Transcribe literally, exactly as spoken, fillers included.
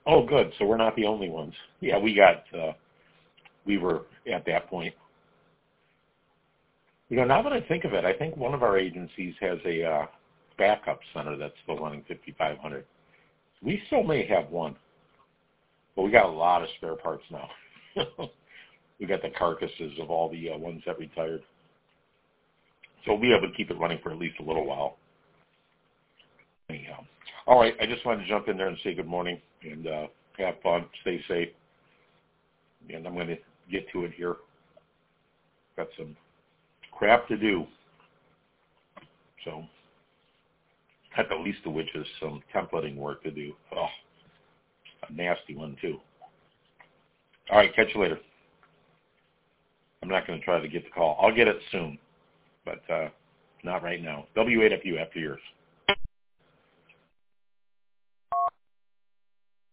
Oh, good. So we're not the only ones. Yeah, we got, uh, we were at that point. You know, now that I think of it, I think one of our agencies has a uh, backup center that's still running fifty-five hundred. We still may have one, but we got a lot of spare parts now. We got the carcasses of all the uh, ones that retired. So we'll be able to keep it running for at least a little while. Anyhow. All right, I just wanted to jump in there and say good morning and uh, have fun, stay safe. And I'm going to get to it here. Got some crap to do. So, at the least of which is some templating work to do. Oh, a nasty one, too. All right, catch you later. I'm not going to try to get the call. I'll get it soon, but uh, not right now. W eight F U after yours.